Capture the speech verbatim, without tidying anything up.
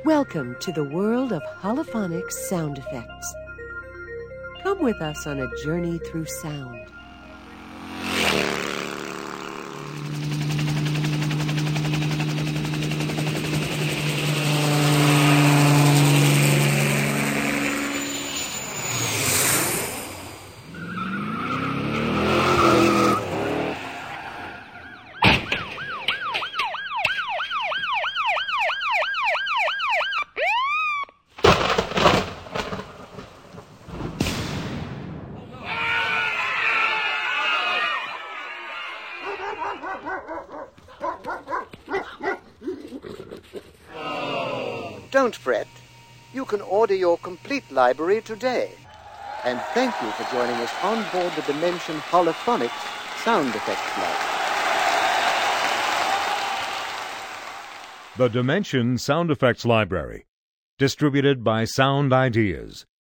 Welcome to the world of holophonic sound effects. Come with us on a journey through sound. Don't fret. You can order your complete library today. And thank you for joining us on board the Dimension Holophonics Sound Effects Lab. The Dimension Sound Effects Library, distributed by Sound Ideas.